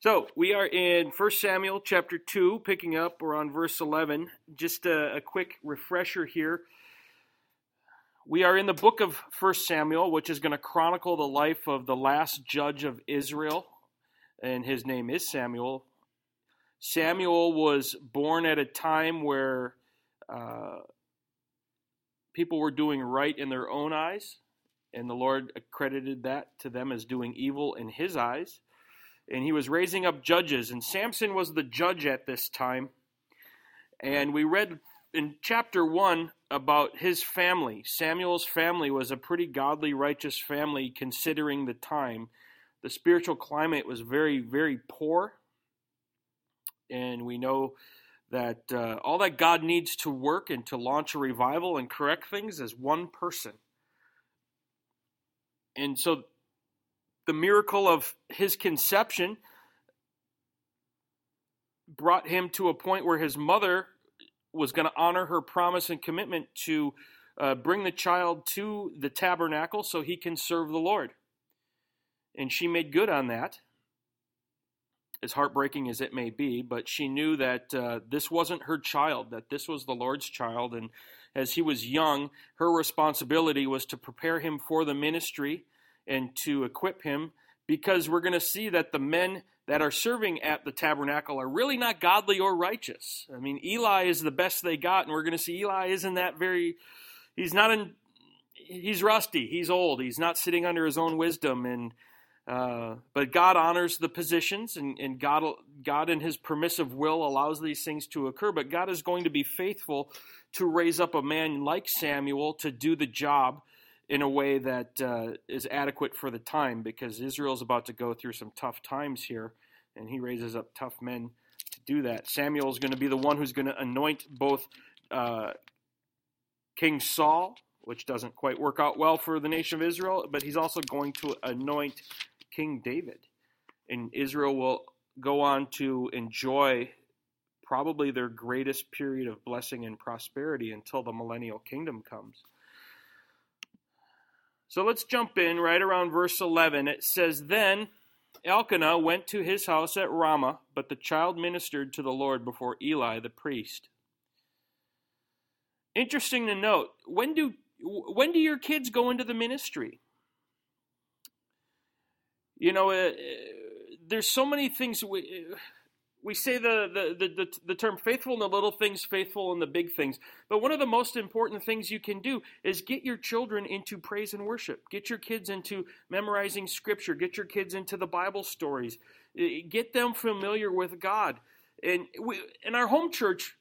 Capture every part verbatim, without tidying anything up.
So we are in First Samuel chapter two, picking up. We're on verse eleven. Just a, a quick refresher here. We are in the book of First Samuel, which is going to chronicle the life of the last judge of Israel, and his name is Samuel. Samuel was born at a time where uh, people were doing right in their own eyes, and the Lord accredited that to them as doing evil in his eyes. And he was raising up judges, and Samson was the judge at this time. And we read in chapter one about his family. Samuel's family was a pretty godly, righteous family considering the time. The spiritual climate was very, very poor. And we know that uh, all that God needs to work and to launch a revival and correct things is one person. And so the miracle of his conception brought him to a point where his mother was going to honor her promise and commitment to uh, bring the child to the tabernacle so he can serve the Lord. And she made good on that, as heartbreaking as it may be, but she knew that uh, this wasn't her child, that this was the Lord's child. And as he was young, her responsibility was to prepare him for the ministry and to equip him, because we're going to see that the men that are serving at the tabernacle are really not godly or righteous. I mean, Eli is the best they got, and we're going to see Eli isn't that very, he's not in, he's rusty, he's old, he's not sitting under his own wisdom, and uh, but God honors the positions, and, and God, God in his permissive will allows these things to occur, but God is going to be faithful to raise up a man like Samuel to do the job in a way that uh, is adequate for the time, because Israel's about to go through some tough times here, and he raises up tough men to do that. Samuel's going to be the one who's going to anoint both uh, King Saul, which doesn't quite work out well for the nation of Israel, but he's also going to anoint King David. And Israel will go on to enjoy probably their greatest period of blessing and prosperity until the millennial kingdom comes. So let's jump in right around verse eleven. It says, "Then Elkanah went to his house at Ramah, but the child ministered to the Lord before Eli the priest." Interesting to note, when do when do your kids go into the ministry? You know, uh, there's so many things. We, we say the, the, the, the term faithful in the little things, faithful in the big things. But one of the most important things you can do is get your children into praise and worship. Get your kids into memorizing scripture. Get your kids into the Bible stories. Get them familiar with God. And we, in our home church,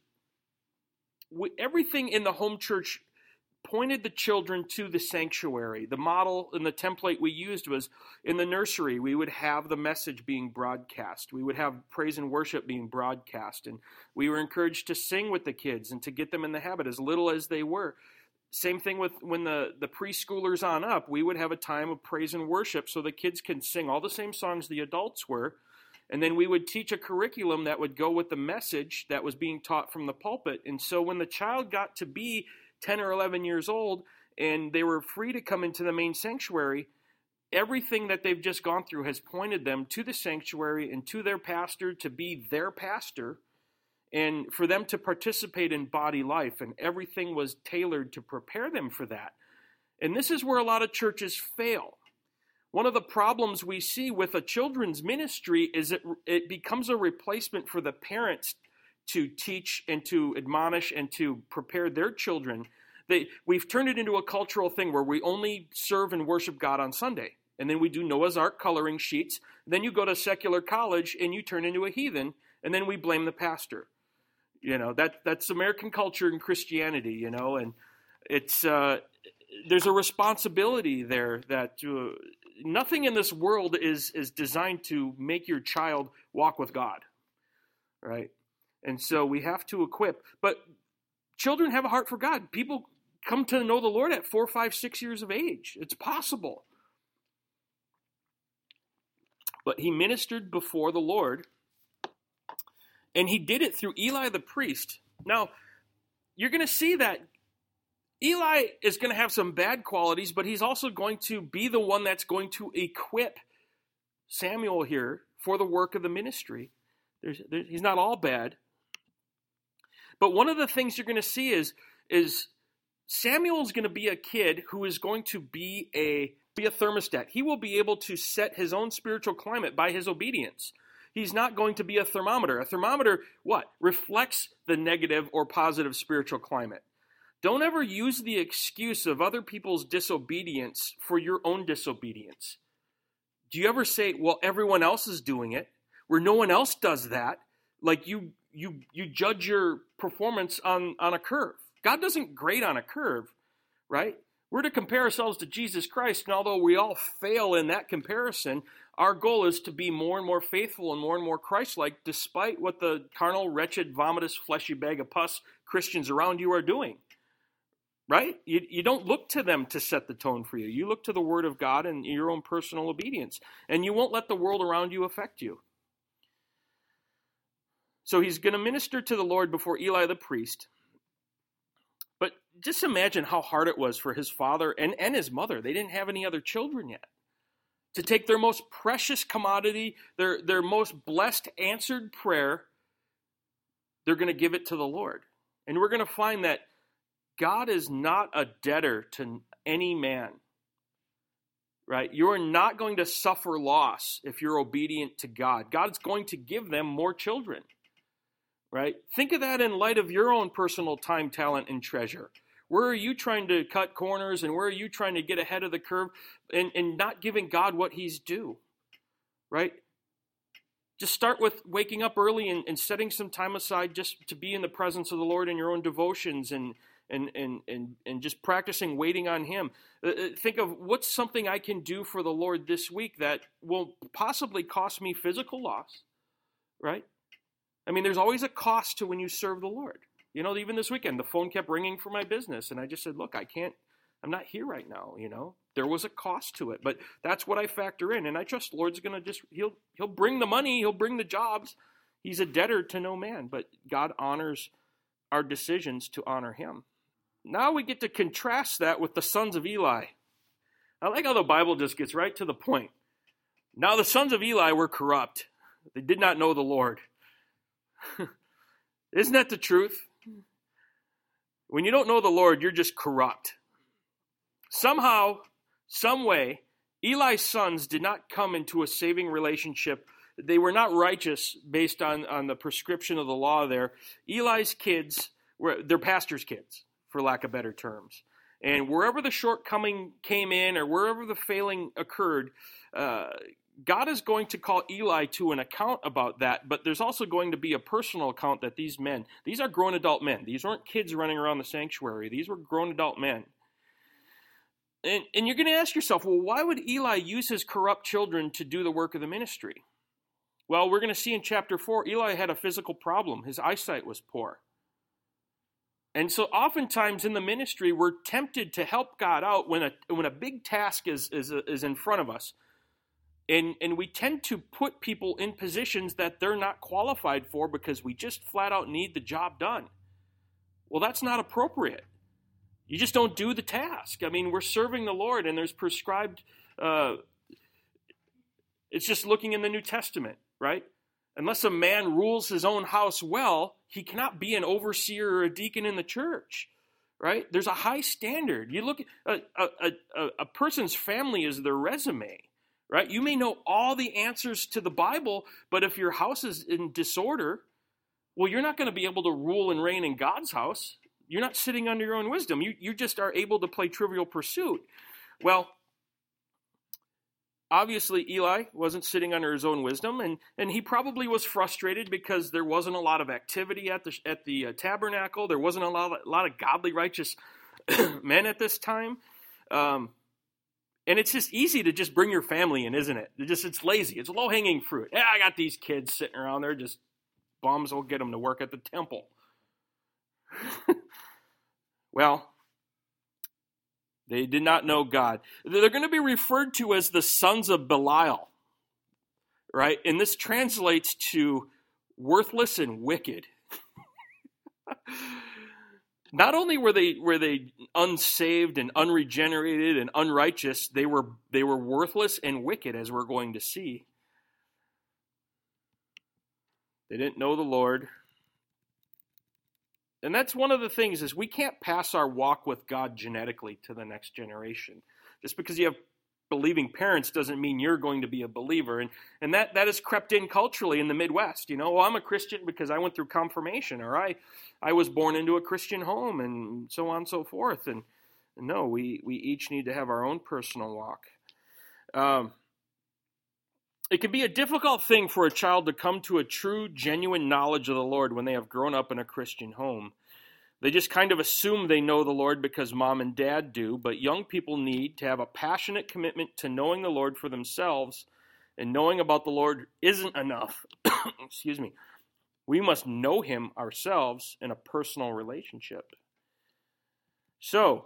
we, everything in the home church pointed the children to the sanctuary. The model and the template we used was in the nursery, we would have the message being broadcast. We would have praise and worship being broadcast. And we were encouraged to sing with the kids and to get them in the habit as little as they were. Same thing with when the, the preschoolers on up, we would have a time of praise and worship so the kids can sing all the same songs the adults were. And then we would teach a curriculum that would go with the message that was being taught from the pulpit. And so when the child got to be ten or eleven years old, and they were free to come into the main sanctuary, everything that they've just gone through has pointed them to the sanctuary and to their pastor to be their pastor, and for them to participate in body life, and everything was tailored to prepare them for that. And this is where a lot of churches fail. One of the problems we see with a children's ministry is it, it becomes a replacement for the parents to teach and to admonish and to prepare their children. They, we've turned it into a cultural thing where we only serve and worship God on Sunday. And then we do Noah's Ark coloring sheets. Then you go to secular college and you turn into a heathen. And then we blame the pastor. You know, that that's American culture and Christianity, you know. And it's uh, there's a responsibility there that uh, nothing in this world is is designed to make your child walk with God, right? And so we have to equip. But children have a heart for God. People come to know the Lord at four, five, six years of age. It's possible. But he ministered before the Lord, and he did it through Eli the priest. Now, you're going to see that Eli is going to have some bad qualities, but he's also going to be the one that's going to equip Samuel here for the work of the ministry. There's, there, he's not all bad. But one of the things you're going to see is, is Samuel's going to be a kid who is going to be a, be a thermostat. He will be able to set his own spiritual climate by his obedience. He's not going to be a thermometer. A thermometer, what? Reflects the negative or positive spiritual climate. Don't ever use the excuse of other people's disobedience for your own disobedience. Do you ever say, well, everyone else is doing it, where no one else does that? Like you you you judge your performance on, on a curve. God doesn't grade on a curve, right? We're to compare ourselves to Jesus Christ, and although we all fail in that comparison, our goal is to be more and more faithful and more and more Christ-like, despite what the carnal, wretched, vomitous, fleshy bag of pus Christians around you are doing. Right? You, you don't look to them to set the tone for you. You look to the Word of God and your own personal obedience. And you won't let the world around you affect you. So he's going to minister to the Lord before Eli the priest. But just imagine how hard it was for his father and, and his mother. They didn't have any other children yet. To take their most precious commodity, their, their most blessed answered prayer, they're going to give it to the Lord. And we're going to find that God is not a debtor to any man, right? You're not going to suffer loss if you're obedient to God. God's going to give them more children, right? Think of that in light of your own personal time, talent, and treasure. Where are you trying to cut corners, and where are you trying to get ahead of the curve and, and not giving God what he's due, right? Just start with waking up early and, and setting some time aside just to be in the presence of the Lord in your own devotions and And, and and and just practicing waiting on him. Uh, think of what's something I can do for the Lord this week that will possibly cost me physical loss, right? I mean, there's always a cost to when you serve the Lord. You know, even this weekend, the phone kept ringing for my business, and I just said, look, I can't, I'm not here right now, you know. There was a cost to it, but that's what I factor in, and I trust the Lord's going to just, he'll he'll bring the money, he'll bring the jobs. He's a debtor to no man, but God honors our decisions to honor him. Now we get to contrast that with the sons of Eli. I like how the Bible just gets right to the point. Now the sons of Eli were corrupt. They did not know the Lord. Isn't that the truth? When you don't know the Lord, you're just corrupt. Somehow, some way, Eli's sons did not come into a saving relationship. They were not righteous based on, on the prescription of the law there. Eli's kids were their pastor's kids, for lack of better terms. And wherever the shortcoming came in or wherever the failing occurred, uh, God is going to call Eli to an account about that, but there's also going to be a personal account that these men, these are grown adult men. These weren't kids running around the sanctuary. These were grown adult men. And, and you're going to ask yourself, well, why would Eli use his corrupt children to do the work of the ministry? Well, we're going to see in chapter four, Eli had a physical problem. His eyesight was poor. And so oftentimes in the ministry, we're tempted to help God out when a when a big task is is, is in front of us. And, and we tend to put people in positions that they're not qualified for because we just flat out need the job done. Well, that's not appropriate. You just don't do the task. I mean, we're serving the Lord, and there's prescribed, uh, it's just looking in the New Testament, right? Unless a man rules his own house well, he cannot be an overseer or a deacon in the church, right? There's a high standard. You look at a, a, a, a person's family is their resume, right? You may know all the answers to the Bible, but if your house is in disorder, well, you're not going to be able to rule and reign in God's house. You're not sitting under your own wisdom. You, you just are able to play Trivial Pursuit. Well, obviously, Eli wasn't sitting under his own wisdom, and, and he probably was frustrated because there wasn't a lot of activity at the at the uh, tabernacle. There wasn't a lot of, a lot of godly, righteous men at this time. Um, and it's just easy to just bring your family in, isn't it? It just It's lazy. It's low-hanging fruit. Yeah, I got these kids sitting around there, just bums will get them to work at the temple. Well, they did not know God. They're going to be referred to as the sons of Belial, right? And this translates to worthless and wicked. Not only were they were they unsaved and unregenerated and unrighteous, they were they were worthless and wicked, as we're going to see. They didn't know the Lord. And that's one of the things is we can't pass our walk with God genetically to the next generation. Just because you have believing parents doesn't mean you're going to be a believer. And and that, that has crept in culturally in the Midwest. You know, well, I'm a Christian because I went through confirmation, or I, I was born into a Christian home, and so on and so forth. And, and no, we, we each need to have our own personal walk. Um, it can be a difficult thing for a child to come to a true, genuine knowledge of the Lord when they have grown up in a Christian home. They just kind of assume they know the Lord because mom and dad do, but young people need to have a passionate commitment to knowing the Lord for themselves, and knowing about the Lord isn't enough. Excuse me. We must know him ourselves in a personal relationship. So,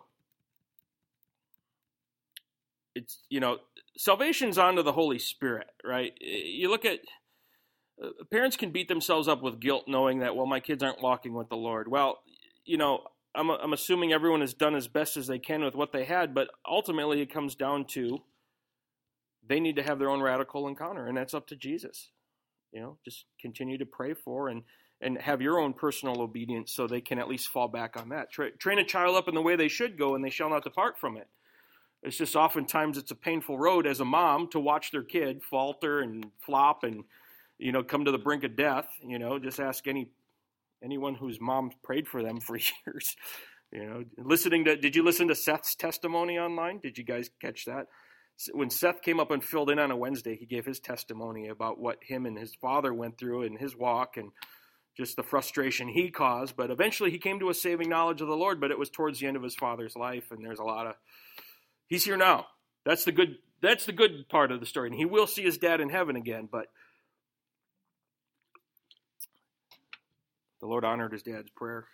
it's, you know, salvation's onto the Holy Spirit, right? You look at, uh, parents can beat themselves up with guilt knowing that, well, my kids aren't walking with the Lord. Well, you know, I'm, I'm assuming everyone has done as best as they can with what they had, but ultimately it comes down to they need to have their own radical encounter, and that's up to Jesus. You know, just continue to pray for and, and have your own personal obedience so they can at least fall back on that. Tra- train a child up in the way they should go, and they shall not depart from it. It's just oftentimes it's a painful road as a mom to watch their kid falter and flop and, you know, come to the brink of death. You know, just ask any anyone whose mom prayed for them for years. You know, listening to, did you listen to Seth's testimony online? Did you guys catch that? When Seth came up and filled in on a Wednesday, he gave his testimony about what him and his father went through in his walk and just the frustration he caused. But eventually he came to a saving knowledge of the Lord, but it was towards the end of his father's life, and there's a lot of, he's here now. That's the good, that's the good part of the story. And he will see his dad in heaven again, but the Lord honored his dad's prayer.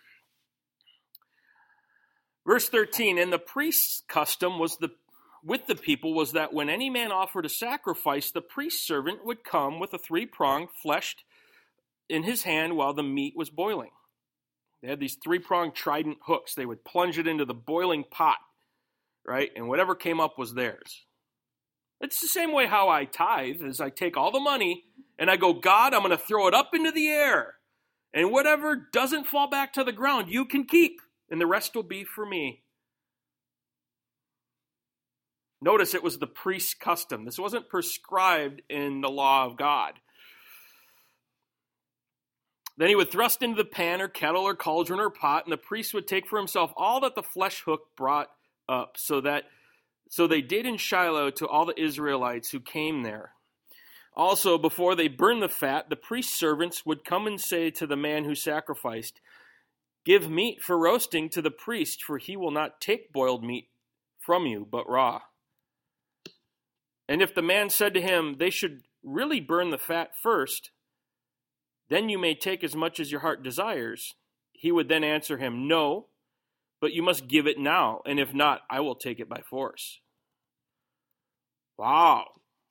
Verse thirteen, and the priest's custom was the with the people was that when any man offered a sacrifice, the priest's servant would come with a three-pronged fleshed in his hand while the meat was boiling. They had these three-pronged trident hooks. They would plunge it into the boiling pot, right? And whatever came up was theirs. It's the same way how I tithe, is I take all the money and I go, God, I'm going to throw it up into the air. And whatever doesn't fall back to the ground, you can keep, and the rest will be for me. Notice it was the priest's custom. This wasn't prescribed in the law of God. Then he would thrust into the pan or kettle or cauldron or pot, and the priest would take for himself all that the flesh hook brought up, so that so they did in Shiloh to all the Israelites who came there. Also, before they burned the fat, the priest's servants would come and say to the man who sacrificed, give meat for roasting to the priest, for he will not take boiled meat from you, but raw. And if the man said to him, they should really burn the fat first, then you may take as much as your heart desires, he would then answer him, no, but you must give it now, and if not, I will take it by force. Wow.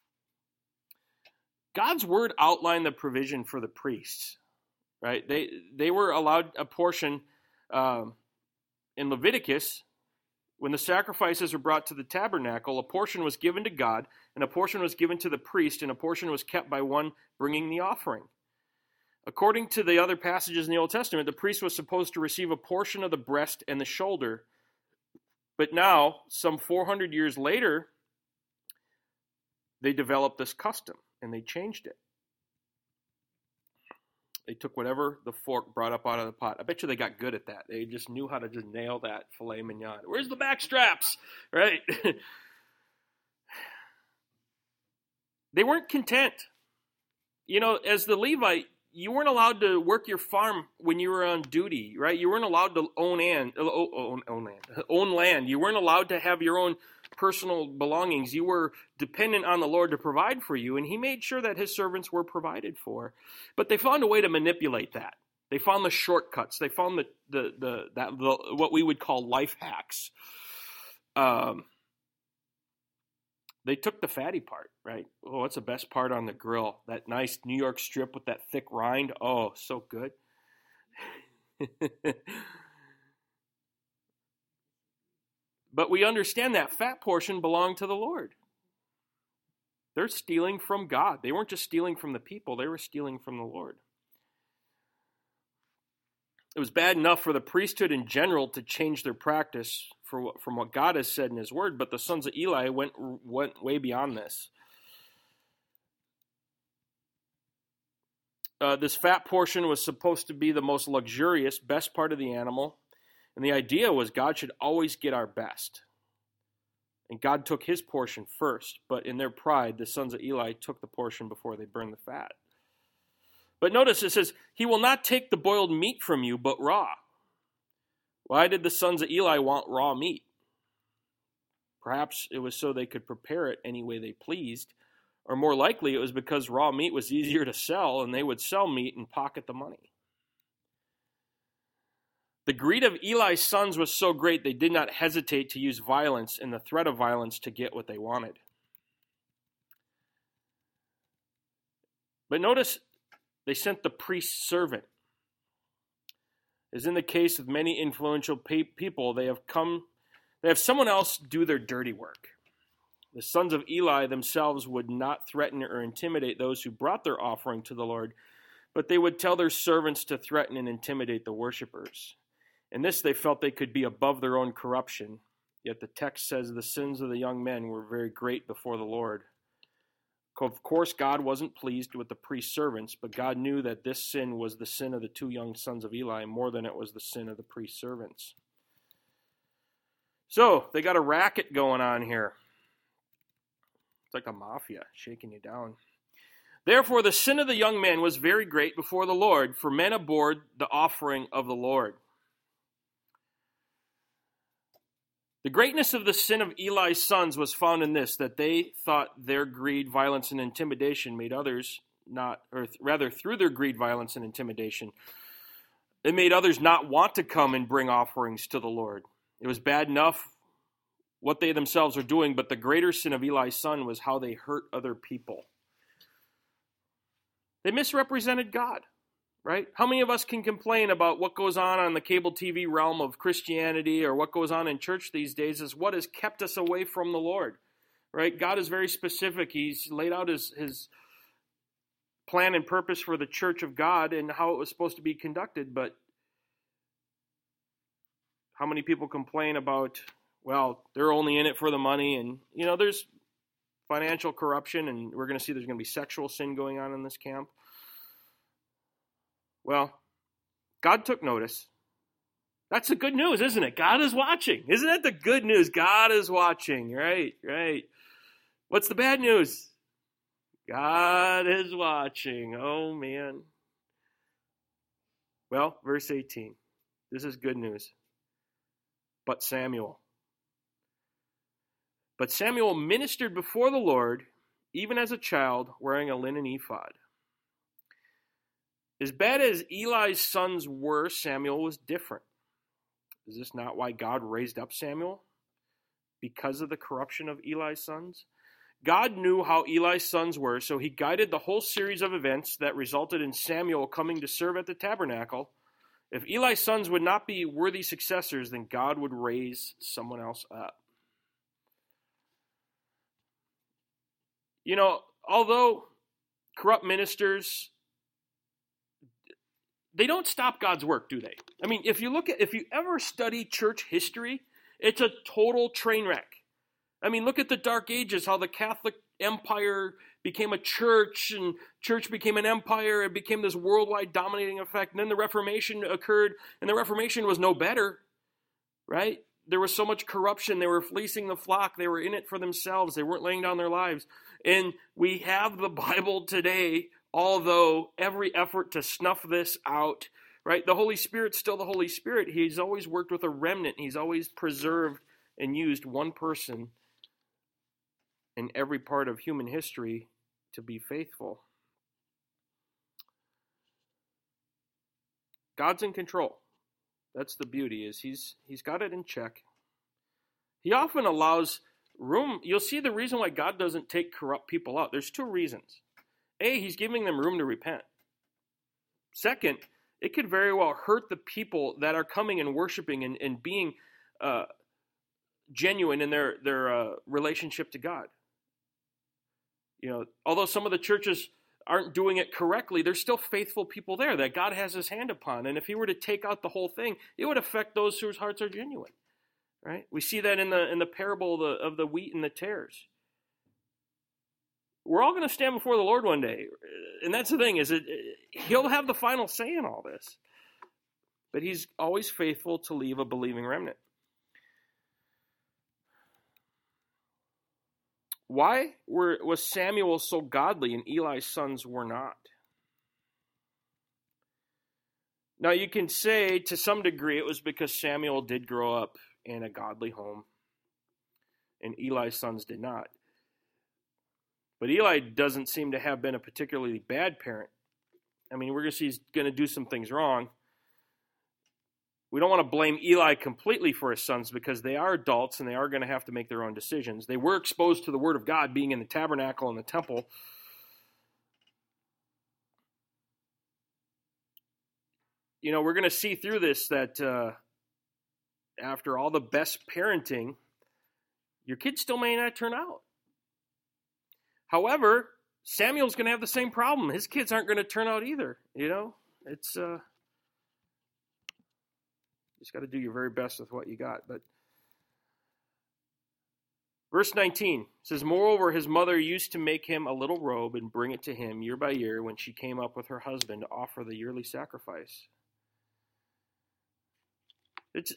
God's word outlined the provision for the priests, right? They they were allowed a portion um, in Leviticus. When the sacrifices were brought to the tabernacle, a portion was given to God, and a portion was given to the priest, and a portion was kept by one bringing the offering. According to the other passages in the Old Testament, the priest was supposed to receive a portion of the breast and the shoulder. But now, some four hundred years later, they developed this custom, and they changed it. They took whatever the fork brought up out of the pot. I bet you they got good at that. They just knew how to just nail that filet mignon. Where's the back straps? Right? They weren't content. You know, as the Levite, you weren't allowed to work your farm when you were on duty, right? You weren't allowed to own land, own, own land, own land. You weren't allowed to have your own personal belongings. You were dependent on the Lord to provide for you, and he made sure that his servants were provided for. But they found a way to manipulate that. They found the shortcuts. They found the the the that the, what we would call life hacks. Um, they took the fatty part, right? Oh, what's the best part on the grill? That nice New York strip with that thick rind. Oh, so good. But we understand that fat portion belonged to the Lord. They're stealing from God. They weren't just stealing from the people. They were stealing from the Lord. It was bad enough for the priesthood in general to change their practice for what, from what God has said in his word, but the sons of Eli went, went way beyond this. Uh, this fat portion was supposed to be the most luxurious, best part of the animal, and the idea was God should always get our best. And God took his portion first, but in their pride, the sons of Eli took the portion before they burned the fat. But notice it says, he will not take the boiled meat from you, but raw. Why did the sons of Eli want raw meat? Perhaps it was so they could prepare it any way they pleased, or more likely it was because raw meat was easier to sell, and they would sell meat and pocket the money. The greed of Eli's sons was so great they did not hesitate to use violence and the threat of violence to get what they wanted. But notice, they sent the priest's servant. As in the case of many influential people, they have come, they have someone else do their dirty work. The sons of Eli themselves would not threaten or intimidate those who brought their offering to the Lord, but they would tell their servants to threaten and intimidate the worshipers. In this they felt they could be above their own corruption, yet the text says the sins of the young men were very great before the Lord. Of course, God wasn't pleased with the priest's servants, but God knew that this sin was the sin of the two young sons of Eli more than it was the sin of the priest's servants. So, they got a racket going on here. It's like a mafia shaking you down. Therefore, the sin of the young men was very great before the Lord, for men abhorred the offering of the Lord. The greatness of the sin of Eli's sons was found in this, that they thought their greed, violence, and intimidation made others not, or th- rather through their greed, violence, and intimidation, it made others not want to come and bring offerings to the Lord. It was bad enough what they themselves were doing, but the greater sin of Eli's son was how they hurt other people. They misrepresented God. Right? How many of us can complain about what goes on on the cable T V realm of Christianity or what goes on in church these days is what has kept us away from the Lord, right? God is very specific. He's laid out his, his plan and purpose for the church of God and how it was supposed to be conducted, but how many people complain about, well, they're only in it for the money, and, you know, there's financial corruption, and we're going to see there's going to be sexual sin going on in this camp. Well, God took notice. That's the good news, isn't it? God is watching. Isn't that the good news? God is watching. Right, right. What's the bad news? God is watching. Oh, man. Well, verse eighteen. This is good news. But Samuel. But Samuel ministered before the Lord, even as a child, wearing a linen ephod. As bad as Eli's sons were, Samuel was different. Is this not why God raised up Samuel? Because of the corruption of Eli's sons? God knew how Eli's sons were, so he guided the whole series of events that resulted in Samuel coming to serve at the tabernacle. If Eli's sons would not be worthy successors, then God would raise someone else up. You know, although corrupt ministers, they don't stop God's work, do they? I mean, if you look at, if you ever study church history, it's a total train wreck. I mean, look at the Dark Ages, how the Catholic Empire became a church, and church became an empire. It became this worldwide dominating effect. And then the Reformation occurred, and the Reformation was no better, right? There was so much corruption. They were fleecing the flock. They were in it for themselves. They weren't laying down their lives. And we have the Bible today, although every effort to snuff this out, right? The Holy Spirit's still the Holy Spirit. He's always worked with a remnant. He's always preserved and used one person in every part of human history to be faithful. God's in control. That's the beauty, is he's he's got it in check. He often allows room. You'll see the reason why God doesn't take corrupt people out. There's two reasons. A, he's giving them room to repent. Second, it could very well hurt the people that are coming and worshiping and, and being uh, genuine in their, their uh, relationship to God. You know, although some of the churches aren't doing it correctly, there's still faithful people there that God has his hand upon. And if he were to take out the whole thing, it would affect those whose hearts are genuine, right? We see that in the in the parable of the, of the wheat and the tares. We're all going to stand before the Lord one day. And that's the thing, is it he'll have the final say in all this. But he's always faithful to leave a believing remnant. Why were, was Samuel so godly and Eli's sons were not? Now you can say to some degree it was because Samuel did grow up in a godly home and Eli's sons did not. But Eli doesn't seem to have been a particularly bad parent. I mean, we're going to see he's going to do some things wrong. We don't want to blame Eli completely for his sons because they are adults and they are going to have to make their own decisions. They were exposed to the Word of God being in the tabernacle and the temple. You know, we're going to see through this that uh, after all the best parenting, your kids still may not turn out. However, Samuel's going to have the same problem. His kids aren't going to turn out either. You know, it's... Uh, You just got to do your very best with what you got. But verse nineteen says, moreover, his mother used to make him a little robe and bring it to him year by year when she came up with her husband to offer the yearly sacrifice. It's,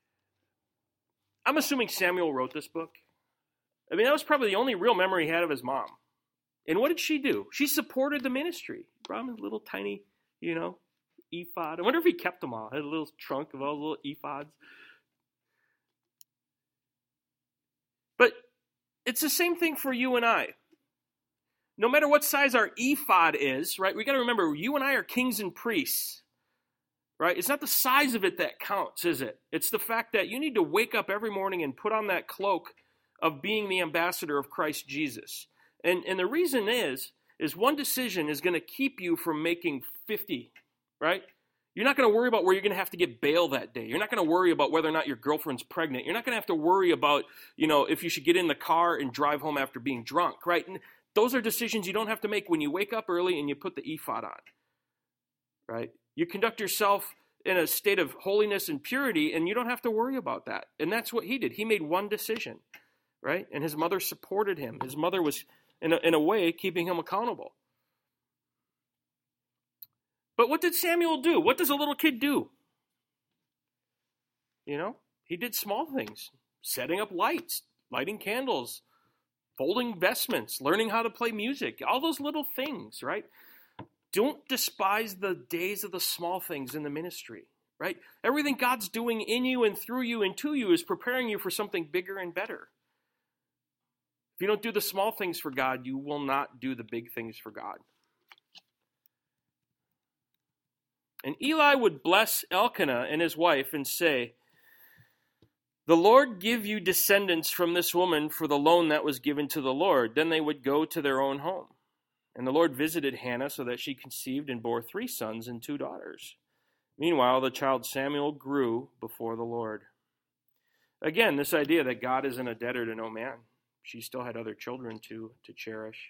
I'm assuming Samuel wrote this book. I mean, that was probably the only real memory he had of his mom. And what did she do? She supported the ministry. Brought him a little tiny, you know, ephod. I wonder if he kept them all. Had a little trunk of all the little ephods. But it's the same thing for you and I. No matter what size our ephod is, right? We got to remember, you and I are kings and priests, right? It's not the size of it that counts, is it? It's the fact that you need to wake up every morning and put on that cloak of being the ambassador of Christ Jesus. And, and the reason is, is one decision is going to keep you from making fifty, right? You're not going to worry about where you're going to have to get bail that day. You're not going to worry about whether or not your girlfriend's pregnant. You're not going to have to worry about, you know, if you should get in the car and drive home after being drunk, right? And those are decisions you don't have to make when you wake up early and you put the ephod on, right? You conduct yourself in a state of holiness and purity, and you don't have to worry about that. And that's what he did. He made one decision, right? And his mother supported him. His mother was, in a, in a way, keeping him accountable. But what did Samuel do? What does a little kid do? You know, he did small things. Setting up lights, lighting candles, folding vestments, learning how to play music. All those little things, right? Don't despise the days of the small things in the ministry, right? Everything God's doing in you and through you and to you is preparing you for something bigger and better. If you don't do the small things for God, you will not do the big things for God. And Eli would bless Elkanah and his wife and say, the Lord give you descendants from this woman for the loan that was given to the Lord. Then they would go to their own home. And the Lord visited Hannah so that she conceived and bore three sons and two daughters. Meanwhile, the child Samuel grew before the Lord. Again, this idea that God isn't a debtor to no man. She still had other children to, to cherish.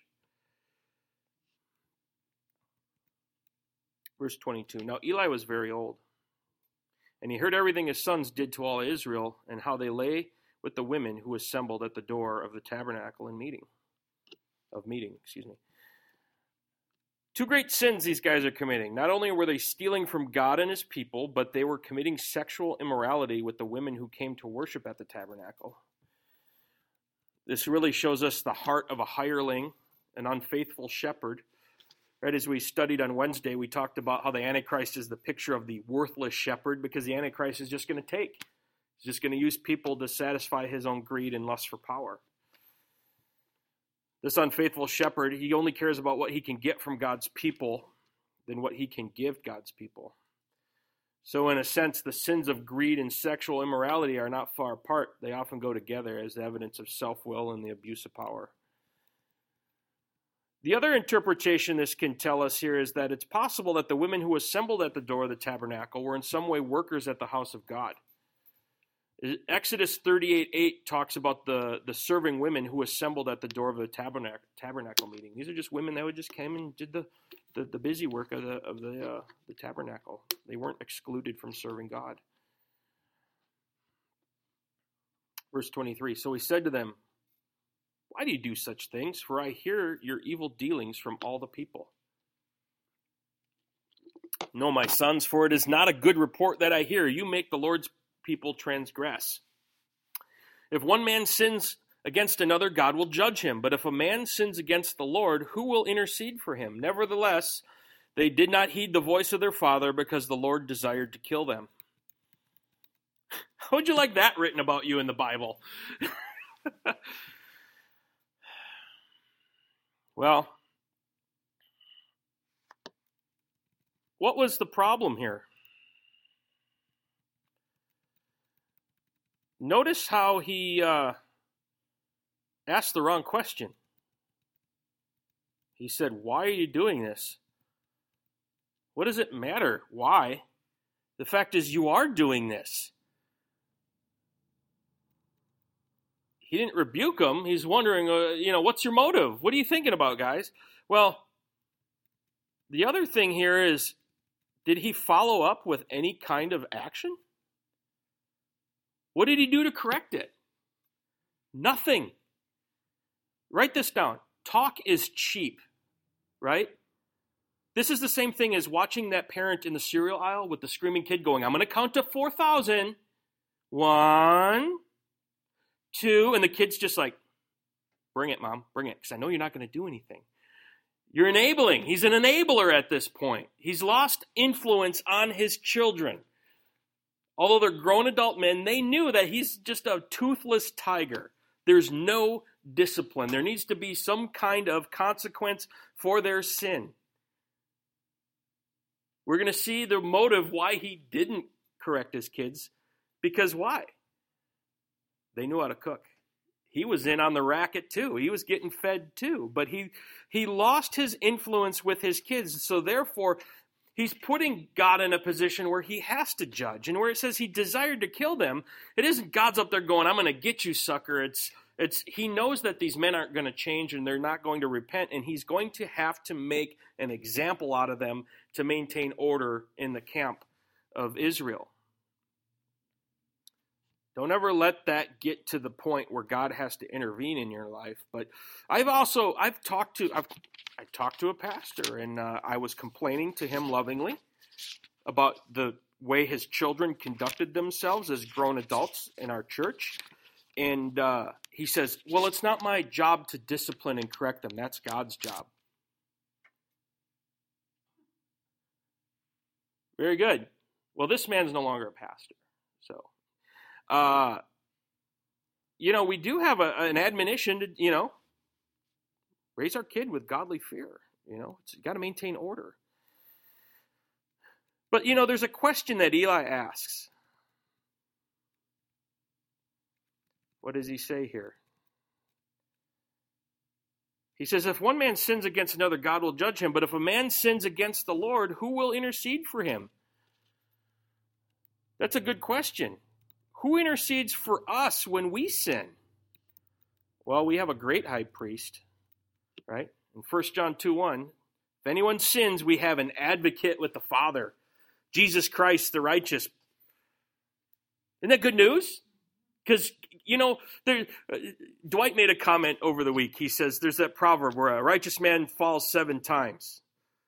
Verse twenty-two, now Eli was very old, and he heard everything his sons did to all Israel, and how they lay with the women who assembled at the door of the tabernacle and meeting, of meeting, excuse me. Two great sins these guys are committing. Not only were they stealing from God and his people, but they were committing sexual immorality with the women who came to worship at the tabernacle. This really shows us the heart of a hireling, an unfaithful shepherd. Right, as we studied on Wednesday, we talked about how the Antichrist is the picture of the worthless shepherd because the Antichrist is just going to take. He's just going to use people to satisfy his own greed and lust for power. This unfaithful shepherd, he only cares about what he can get from God's people than what he can give God's people. So in a sense, the sins of greed and sexual immorality are not far apart. They often go together as evidence of self-will and the abuse of power. The other interpretation this can tell us here is that it's possible that the women who assembled at the door of the tabernacle were in some way workers at the house of God. Exodus thirty-eight eight talks about the, the serving women who assembled at the door of the tabernacle, tabernacle meeting. These are just women that would just came and did the, the, the busy work of the of the uh, the tabernacle. They weren't excluded from serving God. Verse twenty-three, so he said to them, why do you do such things? For I hear your evil dealings from all the people. No, my sons, for it is not a good report that I hear. You make the Lord's people transgress. If one man sins against another, God will judge him. But if a man sins against the Lord, who will intercede for him? Nevertheless, they did not heed the voice of their father, because the Lord desired to kill them. How would you like that written about you in the Bible? Well, what was the problem here? Notice how he uh, asked the wrong question. He said, why are you doing this? What does it matter? Why? The fact is, you are doing this. He didn't rebuke him. He's wondering, uh, you know, what's your motive? What are you thinking about, guys? Well, the other thing here is, did he follow up with any kind of action? What did he do to correct it? Nothing. Write this down. Talk is cheap, right? This is the same thing as watching that parent in the cereal aisle with the screaming kid going, I'm going to count to four thousand. One, two, and the kid's just like, bring it, Mom, bring it, because I know you're not going to do anything. You're enabling. He's an enabler at this point. He's lost influence on his children. Although they're grown adult men, they knew that he's just a toothless tiger. There's no discipline. There needs to be some kind of consequence for their sin. We're going to see the motive why he didn't correct his kids. Because why? They knew how to cook. He was in on the racket too. He was getting fed too. But he, he lost his influence with his kids. So therefore, he's putting God in a position where he has to judge. And where it says he desired to kill them, it isn't God's up there going, I'm going to get you, sucker. It's, it's he knows that these men aren't going to change and they're not going to repent. And he's going to have to make an example out of them to maintain order in the camp of Israel. Don't ever let that get to the point where God has to intervene in your life. But I've also, I've talked to, I've I talked to a pastor, and uh, I was complaining to him lovingly about the way his children conducted themselves as grown adults in our church. And uh, he says, well, it's not my job to discipline and correct them. That's God's job. Very good. Well, this man's no longer a pastor. So, uh, you know, we do have a, an admonition to, you know, raise our kid with godly fear. You know, it's, you got to maintain order. But, you know, there's a question that Eli asks. What does he say here? He says, if one man sins against another, God will judge him. But if a man sins against the Lord, who will intercede for him? That's a good question. Who intercedes for us when we sin? Well, we have a great high priest, right? In First John two one, if anyone sins, we have an advocate with the Father, Jesus Christ the righteous. Isn't that good news? Because, you know, there, uh, Dwight made a comment over the week. He says there's that proverb where a righteous man falls seven times.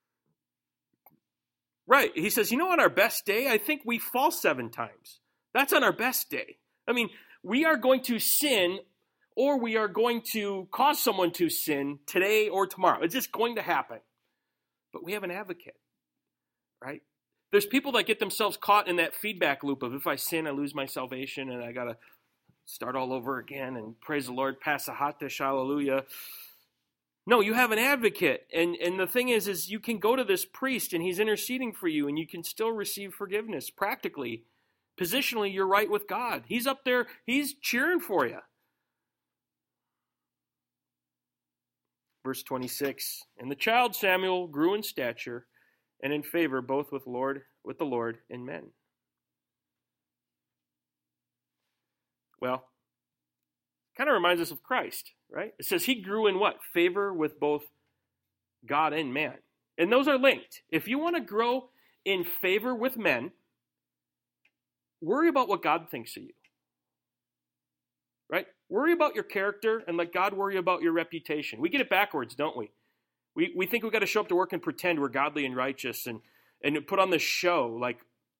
Right. He says, you know, on our best day, I think we fall seven times. That's on our best day. I mean, we are going to sin, or we are going to cause someone to sin today or tomorrow. It's just going to happen. But we have an advocate, right? There's people that get themselves caught in that feedback loop of if I sin, I lose my salvation, and I got to start all over again and praise the Lord, pass a hot dish, hallelujah. No, you have an advocate. And, and the thing is, is you can go to this priest and he's interceding for you and you can still receive forgiveness. Practically, positionally, you're right with God. He's up there, he's cheering for you. Verse twenty-six, and the child Samuel grew in stature and in favor both with Lord, with the Lord and men. Well, kind of reminds us of Christ, right? It says he grew in what? Favor with both God and man. And those are linked. If you want to grow in favor with men, worry about what God thinks of you. Right? Worry about your character and let God worry about your reputation. We get it backwards, don't we? We we think we've got to show up to work and pretend we're godly and righteous and, and put on this show like,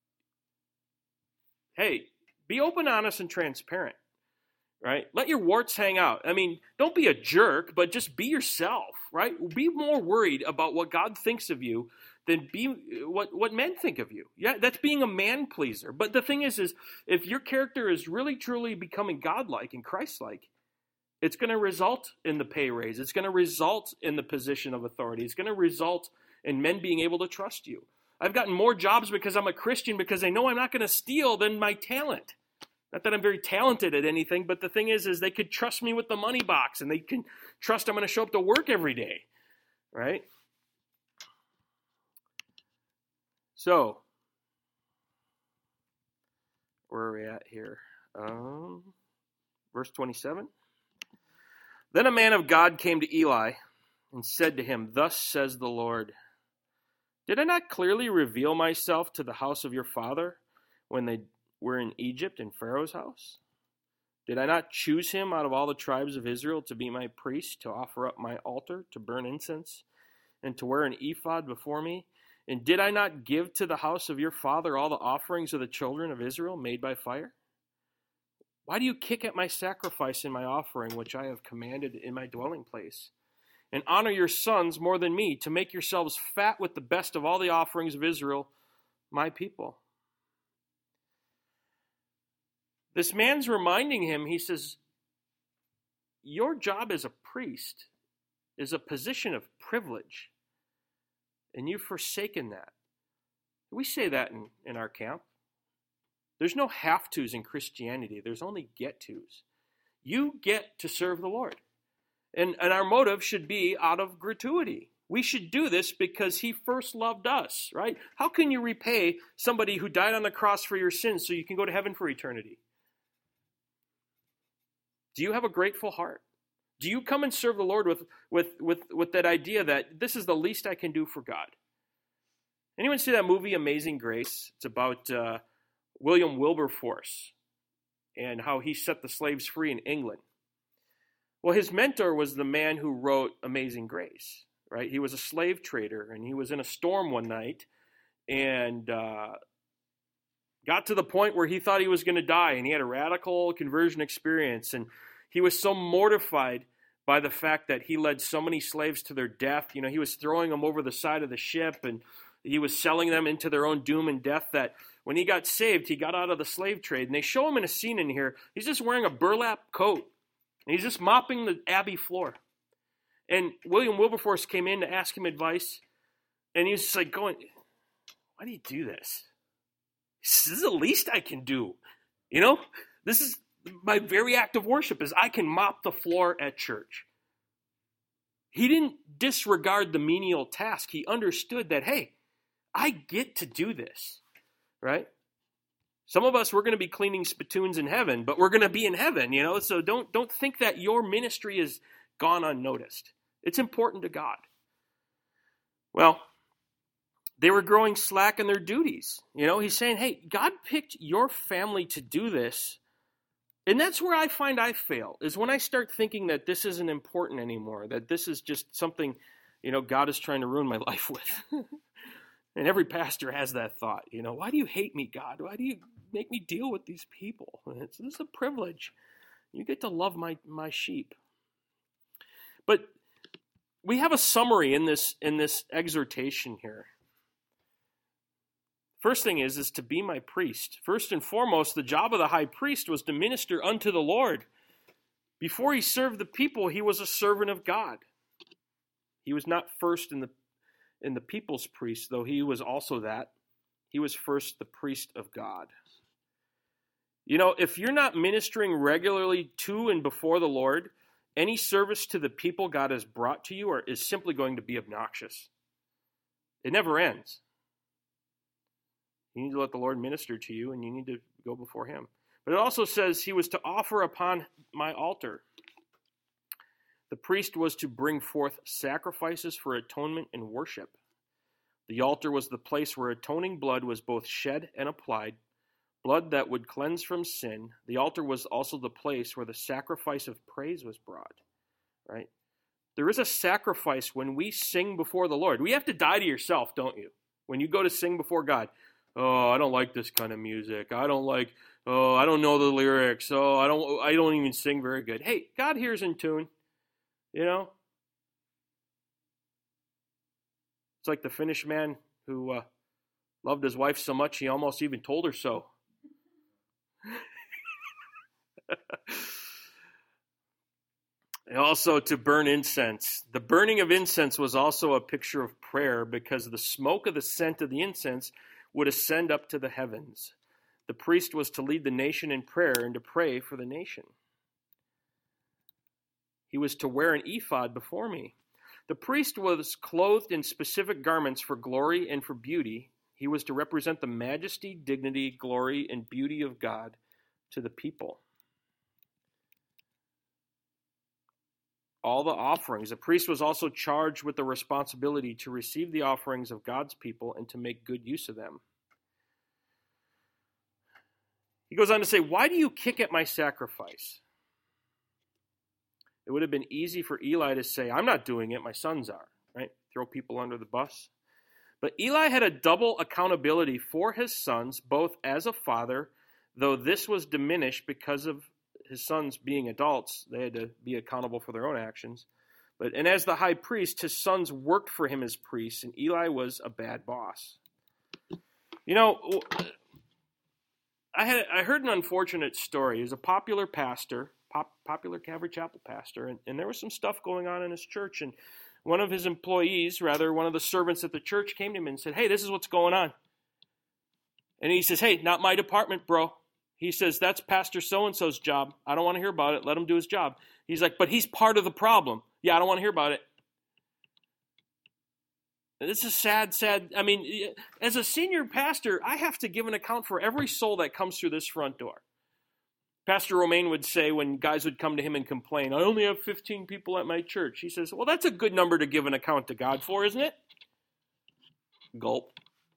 hey, be open, honest, and transparent. Right? Let your warts hang out. I mean, don't be a jerk, but just be yourself, right? Be more worried about what God thinks of you than be what, what men think of you. Yeah, that's being a man pleaser. But the thing is, is if your character is really, truly becoming godlike and Christ-like, it's going to result in the pay raise. It's going to result in the position of authority. It's going to result in men being able to trust you. I've gotten more jobs because I'm a Christian because they know I'm not going to steal than my talent. Not that I'm very talented at anything, but the thing is, is they could trust me with the money box, and they can trust I'm going to show up to work every day, right? So, where are we at here? Um, verse twenty-seven. Then a man of God came to Eli and said to him, "Thus says the Lord, did I not clearly reveal myself to the house of your father when they were in Egypt in Pharaoh's house? Did I not choose him out of all the tribes of Israel to be my priest, to offer up my altar, to burn incense, and to wear an ephod before me? And did I not give to the house of your father all the offerings of the children of Israel made by fire? Why do you kick at my sacrifice and my offering, which I have commanded in my dwelling place? And honor your sons more than me, to make yourselves fat with the best of all the offerings of Israel, my people." This man's reminding him, he says, your job as a priest is a position of privilege, and you've forsaken that. We say that in, in our camp. There's no have-tos in Christianity. There's only get-tos. You get to serve the Lord. And, and our motive should be out of gratuity. We should do this because he first loved us, right? How can you repay somebody who died on the cross for your sins so you can go to heaven for eternity? Do you have a grateful heart? Do you come and serve the Lord with, with, with, with that idea that this is the least I can do for God? Anyone see that movie, Amazing Grace? It's about uh, William Wilberforce and how he set the slaves free in England. Well, his mentor was the man who wrote Amazing Grace, right? He was a slave trader, and he was in a storm one night and uh, got to the point where he thought he was going to die, and he had a radical conversion experience, and he was so mortified by the fact that he led so many slaves to their death. You know, he was throwing them over the side of the ship, and he was selling them into their own doom and death, that when he got saved, he got out of the slave trade. And they show him in a scene in here. He's just wearing a burlap coat, and he's just mopping the abbey floor. And William Wilberforce came in to ask him advice, and he was just like going, why do you do this? This is the least I can do. You know, this is my very act of worship, is I can mop the floor at church. He didn't disregard the menial task. He understood that, hey, I get to do this, right? Some of us, we're going to be cleaning spittoons in heaven, but we're going to be in heaven, you know, so don't, don't think that your ministry is gone unnoticed. It's important to God. Well, they were growing slack in their duties. You know, he's saying, hey, God picked your family to do this. And that's where I find I fail, is when I start thinking that this isn't important anymore, that this is just something, you know, God is trying to ruin my life with. And every pastor has that thought, you know, why do you hate me, God? Why do you make me deal with these people? And it's, this is a privilege. You get to love my, my sheep. But we have a summary in this, in this exhortation here. First thing is, is to be my priest. First and foremost, the job of the high priest was to minister unto the Lord. Before he served the people, he was a servant of God. He was not first in the in the people's priest, though he was also that. He was first the priest of God. You know, if you're not ministering regularly to and before the Lord, any service to the people God has brought to you are, is simply going to be obnoxious. It never ends. You need to let the Lord minister to you, and you need to go before him. But it also says he was to offer upon my altar. The priest was to bring forth sacrifices for atonement and worship. The altar was the place where atoning blood was both shed and applied, blood that would cleanse from sin. The altar was also the place where the sacrifice of praise was brought, right? There is a sacrifice when we sing before the Lord. We have to die to yourself, don't you? When you go to sing before God, oh, I don't like this kind of music. I don't like, oh, I don't know the lyrics. Oh, I don't, I don't even sing very good. Hey, God hears in tune, you know? It's like the Finnish man who uh, loved his wife so much he almost even told her so. And also to burn incense. The burning of incense was also a picture of prayer because the smoke of the scent of the incense would ascend up to the heavens. The priest was to lead the nation in prayer and to pray for the nation. He was to wear an ephod before me. The priest was clothed in specific garments for glory and for beauty. He was to represent the majesty, dignity, glory, and beauty of God to the people. All the offerings. The priest was also charged with the responsibility to receive the offerings of God's people and to make good use of them. He goes on to say, why do you kick at my sacrifice? It would have been easy for Eli to say, I'm not doing it, my sons are, right? Throw people under the bus. But Eli had a double accountability for his sons, both as a father, though this was diminished because of his sons being adults. They had to be accountable for their own actions. But and as the high priest, his sons worked for him as priests, and Eli was a bad boss. You know, I had I heard an unfortunate story. He was a popular pastor, pop, popular Calvary Chapel pastor, and, and there was some stuff going on in his church, and one of his employees, rather, one of the servants at the church came to him and said, hey, this is what's going on. And he says, hey, not my department, bro. He says, that's Pastor so-and-so's job. I don't want to hear about it. Let him do his job. He's like, but he's part of the problem. Yeah, I don't want to hear about it. And this is sad, sad. I mean, as a senior pastor, I have to give an account for every soul that comes through this front door. Pastor Romaine would say when guys would come to him and complain, I only have fifteen people at my church. He says, well, that's a good number to give an account to God for, isn't it? Gulp.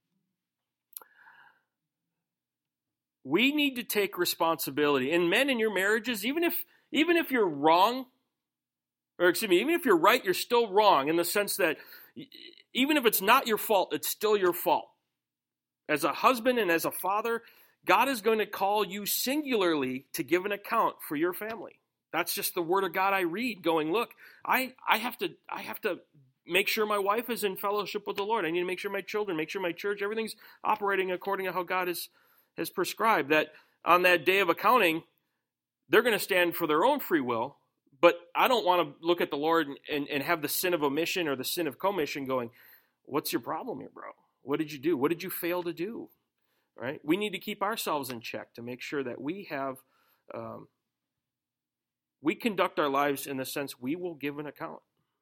We need to take responsibility. And men in your marriages, even if even if you're wrong, or excuse me, even if you're right, you're still wrong in the sense that even if it's not your fault, it's still your fault. As a husband and as a father, God is going to call you singularly to give an account for your family. That's just the word of God I read, going, look, I, I have to I have to make sure my wife is in fellowship with the Lord. I need to make sure my children, make sure my church, everything's operating according to how God is has prescribed, that on that day of accounting, they're going to stand for their own free will, but I don't want to look at the Lord and, and, and have the sin of omission or the sin of commission going, what's your problem here, bro? What did you do? What did you fail to do? Right? We need to keep ourselves in check to make sure that we have, um, we conduct our lives in the sense we will give an account.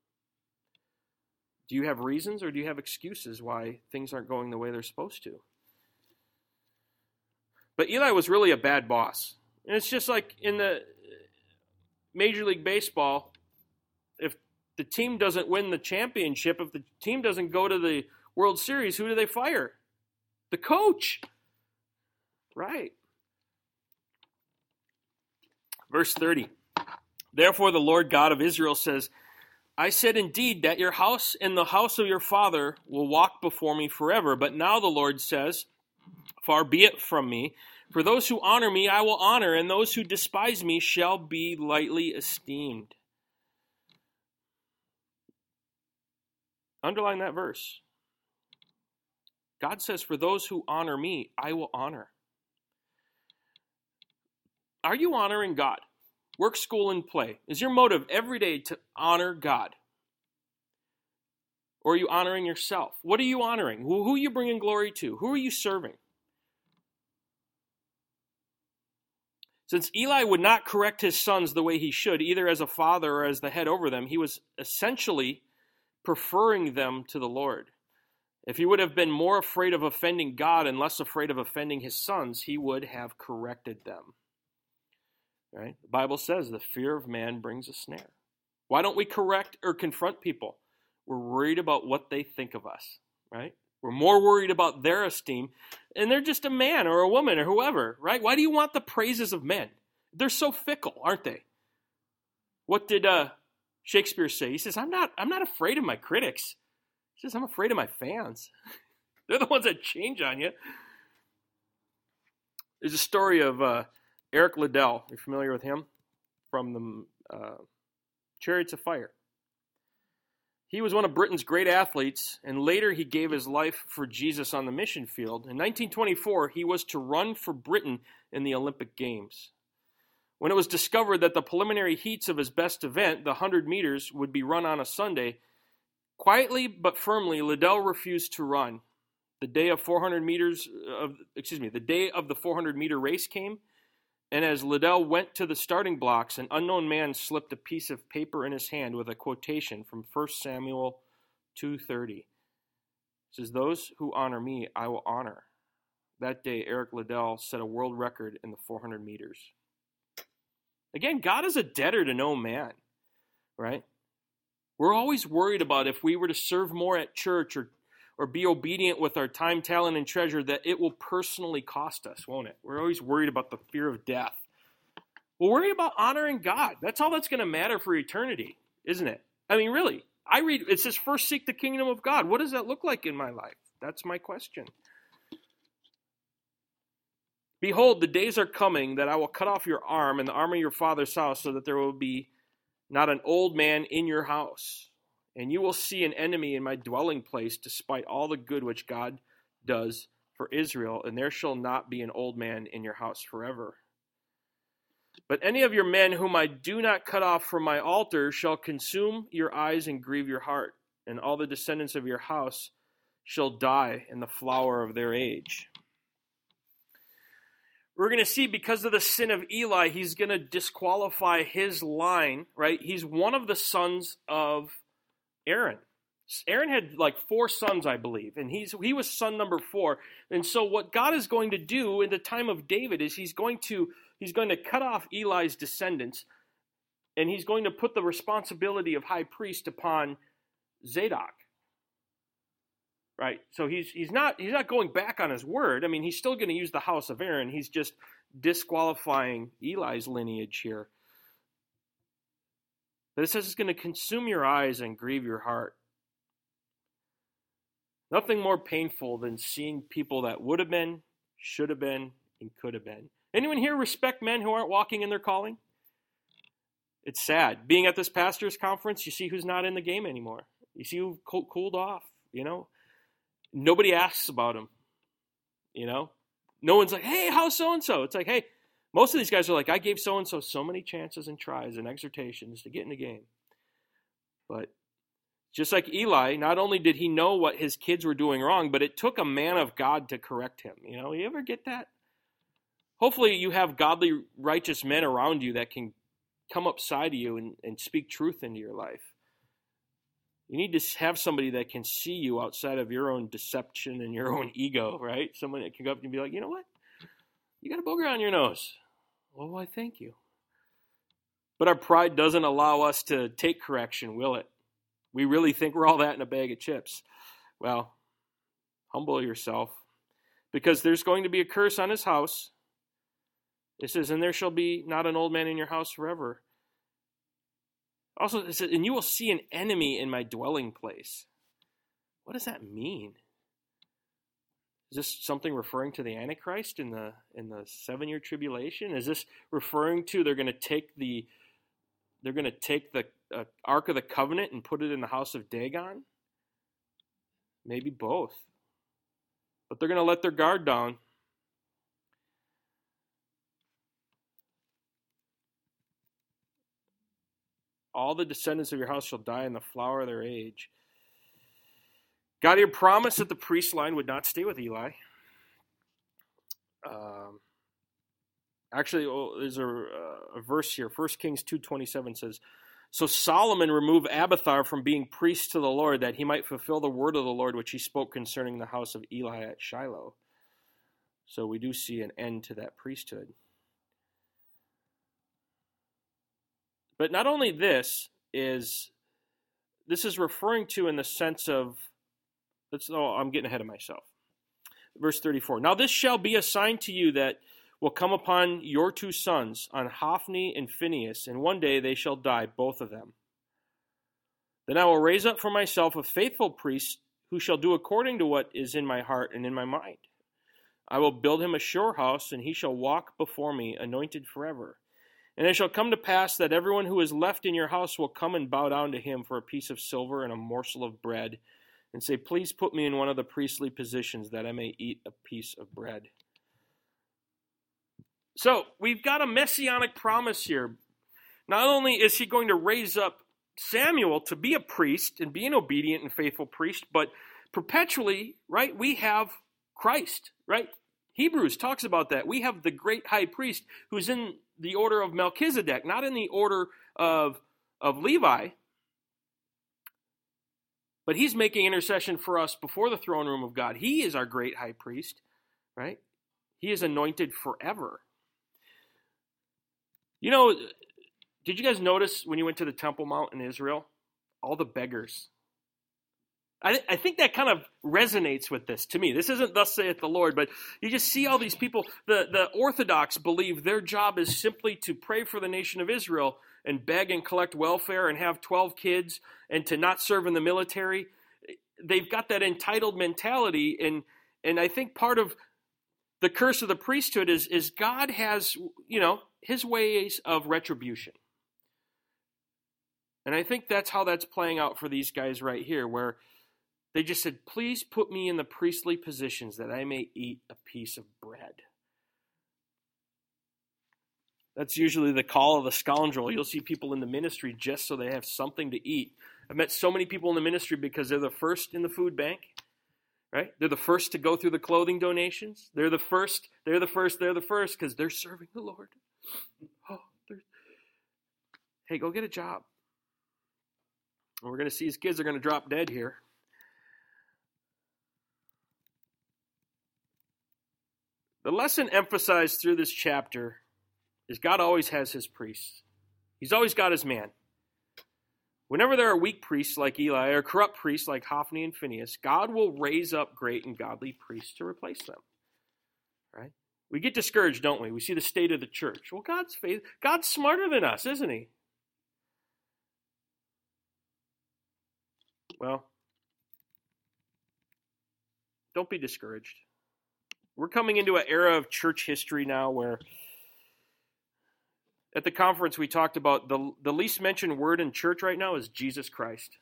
Do you have reasons or do you have excuses why things aren't going the way they're supposed to? But Eli was really a bad boss. And it's just like in the Major League Baseball, if the team doesn't win the championship, if the team doesn't go to the World Series, who do they fire? The coach. Right. Verse thirty. Therefore the Lord God of Israel says, I said indeed that your house and the house of your father will walk before me forever. But now the Lord says, far be it from me. For those who honor me, I will honor, and those who despise me shall be lightly esteemed. Underline that verse. God says, for those who honor me, I will honor. Are you honoring God? Work, school, and play. Is your motive every day to honor God? Or are you honoring yourself? What are you honoring? Who, who are you bringing glory to? Who are you serving? Since Eli would not correct his sons the way he should, either as a father or as the head over them, he was essentially preferring them to the Lord. If he would have been more afraid of offending God and less afraid of offending his sons, he would have corrected them. Right? The Bible says the fear of man brings a snare. Why don't we correct or confront people? We're worried about what they think of us, right? We're more worried about their esteem, and they're just a man or a woman or whoever, right? Why do you want the praises of men? They're so fickle, aren't they? What did uh, Shakespeare say? He says, I'm not, I'm not afraid of my critics. He says, I'm afraid of my fans. They're the ones that change on you. There's a story of uh, Eric Liddell. You're familiar with him? From the uh, Chariots of Fire. He was one of Britain's great athletes, and later he gave his life for Jesus on the mission field. In nineteen twenty-four, he was to run for Britain in the Olympic Games. When it was discovered that the preliminary heats of his best event, the one hundred meters, would be run on a Sunday, quietly but firmly, Liddell refused to run. The day of four hundred meters of excuse me, the day of the four hundred meter race came, and as Liddell went to the starting blocks, an unknown man slipped a piece of paper in his hand with a quotation from First Samuel two thirty. It says, "Those who honor me, I will honor." That day, Eric Liddell set a world record in the four hundred meters. Again, God is a debtor to no man, right? We're always worried about if we were to serve more at church or or be obedient with our time, talent, and treasure, that it will personally cost us, won't it? We're always worried about the fear of death. We'll worry about honoring God. That's all that's going to matter for eternity, isn't it? I mean, really, I read, it says, first seek the kingdom of God. What does that look like in my life? That's my question. Behold, the days are coming that I will cut off your arm and the arm of your father's house, so that there will be not an old man in your house. And you will see an enemy in my dwelling place, despite all the good which God does for Israel, and there shall not be an old man in your house forever. But any of your men whom I do not cut off from my altar shall consume your eyes and grieve your heart, and all the descendants of your house shall die in the flower of their age. We're going to see, because of the sin of Eli, he's going to disqualify his line, right? He's one of the sons of Aaron. Aaron had like four sons, I believe, and he's he was son number four. And so what God is going to do in the time of David is he's going to he's going to cut off Eli's descendants, and he's going to put the responsibility of high priest upon Zadok. Right? So he's he's not he's not going back on his word. I mean, he's still going to use the house of Aaron. He's just disqualifying Eli's lineage here. But it says it's going to consume your eyes and grieve your heart. Nothing more painful than seeing people that would have been, should have been, and could have been. Anyone here respect men who aren't walking in their calling? It's sad. Being at this pastor's conference, you see who's not in the game anymore. You see who cooled off, you know? Nobody asks about him, you know? No one's like, hey, how's so-and-so? It's like, hey, most of these guys are like, I gave so-and-so so many chances and tries and exhortations to get in the game. But just like Eli, not only did he know what his kids were doing wrong, but it took a man of God to correct him. You know, you ever get that? Hopefully you have godly, righteous men around you that can come upside of you and, and speak truth into your life. You need to have somebody that can see you outside of your own deception and your own ego, right? Someone that can go up and be like, you know what? You got a booger on your nose. Well, why, thank you. But our pride doesn't allow us to take correction, will it? We really think we're all that in a bag of chips. Well, humble yourself, because there's going to be a curse on his house. It says, and there shall be not an old man in your house forever. Also, it says, and you will see an enemy in my dwelling place. What does that mean? Is this something referring to the Antichrist in the in the seven-year tribulation? Is this referring to they're going to take the they're going to take the uh, Ark of the Covenant and put it in the house of Dagon? Maybe both. But they're going to let their guard down. All the descendants of your house shall die in the flower of their age. God here promised that the priest line would not stay with Eli. Um, actually, oh, there's a, uh, a verse here. First Kings two twenty-seven says, so Solomon removed Abiathar from being priest to the Lord, that he might fulfill the word of the Lord which he spoke concerning the house of Eli at Shiloh. So we do see an end to that priesthood. But not only this is, this is referring to in the sense of, let's, oh, I'm getting ahead of myself. Verse thirty-four, now this shall be a sign to you that will come upon your two sons, on Hophni and Phinehas, and one day they shall die, both of them. Then I will raise up for myself a faithful priest who shall do according to what is in my heart and in my mind. I will build him a sure house, and he shall walk before me, anointed forever. And it shall come to pass that everyone who is left in your house will come and bow down to him for a piece of silver and a morsel of bread, and say, please put me in one of the priestly positions that I may eat a piece of bread. So we've got a messianic promise here. Not only is he going to raise up Samuel to be a priest and be an obedient and faithful priest, but perpetually, right, we have Christ, right? Hebrews talks about that. We have the great high priest who's in the order of Melchizedek, not in the order of, of Levi. But he's making intercession for us before the throne room of God. He is our great high priest, right? He is anointed forever. You know, did you guys notice when you went to the Temple Mount in Israel? All the beggars. I, th- I think that kind of resonates with this to me. This isn't thus saith the Lord, but you just see all these people. The, the Orthodox believe their job is simply to pray for the nation of Israel and beg and collect welfare and have twelve kids and to not serve in the military. They've got that entitled mentality, and and I think part of the curse of the priesthood is, is God has, you know, his ways of retribution. And I think that's how that's playing out for these guys right here, where they just said, please put me in the priestly positions that I may eat a piece of bread. That's usually the call of the scoundrel. You'll see people in the ministry just so they have something to eat. I've met so many people in the ministry because they're the first in the food bank, right? They're the first to go through the clothing donations. They're the first, they're the first, they're the first because they're serving the Lord. Oh, hey, go get a job. And we're going to see his kids are going to drop dead here. The lesson emphasized through this chapter is God always has his priests. He's always got his man. Whenever there are weak priests like Eli or corrupt priests like Hophni and Phinehas, God will raise up great and godly priests to replace them. Right? We get discouraged, don't we? We see the state of the church. Well, God's faith, God's smarter than us, isn't he? Well, don't be discouraged. We're coming into an era of church history now where at the conference we talked about the, the least mentioned word in church right now is Jesus Christ.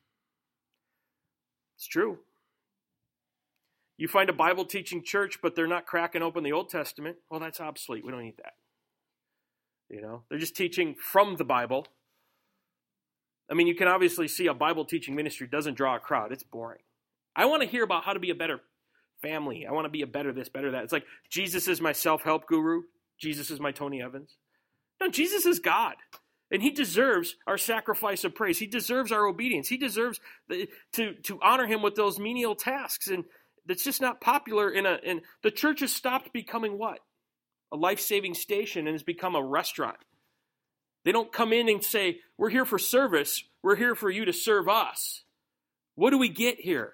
It's true. You find a Bible teaching church, but they're not cracking open the Old Testament. Well, that's obsolete. We don't need that. You know, they're just teaching from the Bible. I mean, you can obviously see a Bible teaching ministry doesn't draw a crowd. It's boring. I want to hear about how to be a better family. I want to be a better this, better that. It's like Jesus is my self-help guru. Jesus is my Tony Evans. No, Jesus is God. And he deserves our sacrifice of praise. He deserves our obedience. He deserves the, to, to honor him with those menial tasks. And that's just not popular in a, in the church has stopped becoming what? A life-saving station and has become a restaurant. They don't come in and say, we're here for service. We're here for you to serve us. What do we get here?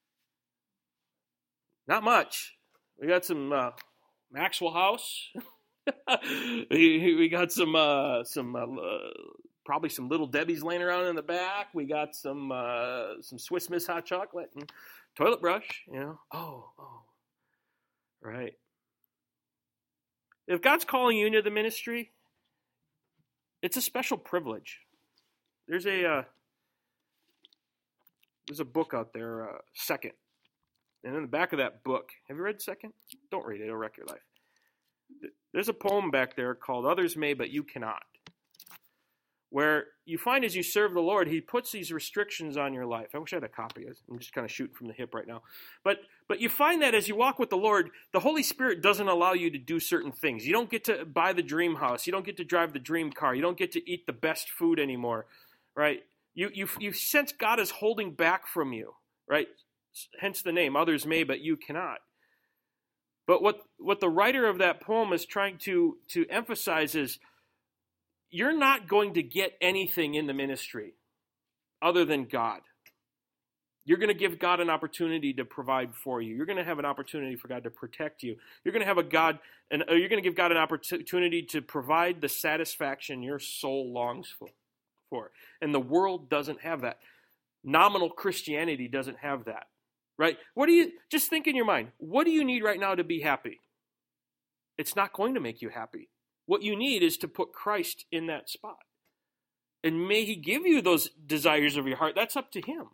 Not much. We got some uh, Maxwell House. we, we got some uh, some uh, probably some Little Debbie's laying around in the back. We got some uh, some Swiss Miss hot chocolate and toilet brush. You know, oh oh, right. If God's calling you into the ministry, it's a special privilege. There's a uh, there's a book out there, uh, Second. And in the back of that book, have you read Second? Don't read it, it'll wreck your life. There's a poem back there called Others May, But You Cannot, where you find as you serve the Lord, he puts these restrictions on your life. I wish I had a copy of it. I'm just kind of shooting from the hip right now. But but you find that as you walk with the Lord, the Holy Spirit doesn't allow you to do certain things. You don't get to buy the dream house. You don't get to drive the dream car. You don't get to eat the best food anymore, right? You, you, you sense God is holding back from you, right? Hence the name, Others May, But You Cannot. But what, what the writer of that poem is trying to, to emphasize is you're not going to get anything in the ministry other than God. You're going to give God an opportunity to provide for you. You're going to have an opportunity for God to protect you. You're going to have a God, and you're going to give God an opportunity to provide the satisfaction your soul longs for. for. And the world doesn't have that. Nominal Christianity doesn't have that. Right? What do you, just think in your mind, what do you need right now to be happy? It's not going to make you happy. What you need is to put Christ in that spot. And may he give you those desires of your heart. That's up to him.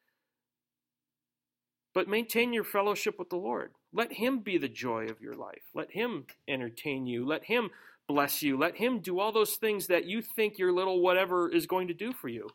But maintain your fellowship with the Lord. Let him be the joy of your life. Let him entertain you. Let him bless you. Let him do all those things that you think your little whatever is going to do for you.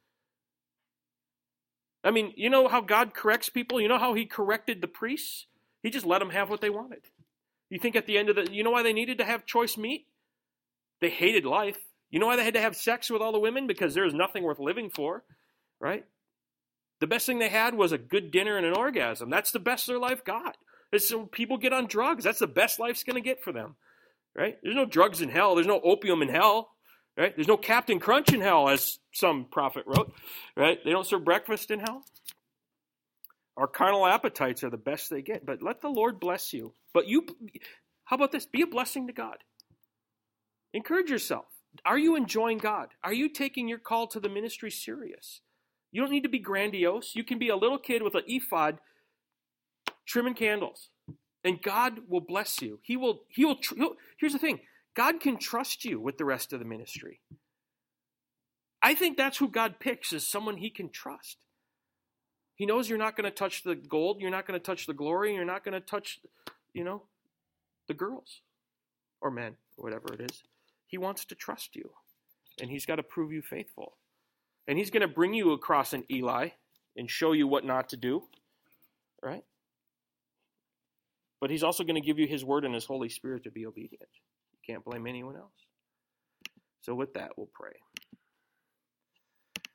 I mean, you know how God corrects people? You know how he corrected the priests? He just let them have what they wanted. You think at the end of the, you know why they needed to have choice meat? They hated life. You know why they had to have sex with all the women? Because there was nothing worth living for, right? The best thing they had was a good dinner and an orgasm. That's the best their life got. It's when people get on drugs. That's the best life's going to get for them, right? There's no drugs in hell. There's no opium in hell, right? There's no Captain Crunch in hell, as some prophet wrote, right? They don't serve breakfast in hell. Our carnal appetites are the best they get. But let the Lord bless you. But you, how about this? Be a blessing to God. Encourage yourself. Are you enjoying God? Are you taking your call to the ministry serious? You don't need to be grandiose. You can be a little kid with an ephod trimming candles, and God will bless you. He will. He will. He'll, here's the thing: God can trust you with the rest of the ministry. I think that's who God picks, is someone he can trust. He knows you're not going to touch the gold, you're not going to touch the glory, you're not going to touch, you know, the girls or men, or whatever it is. He wants to trust you, and he's got to prove you faithful. And he's going to bring you across an Eli and show you what not to do, right? But he's also going to give you his word and his Holy Spirit to be obedient. You can't blame anyone else. So with that, we'll pray.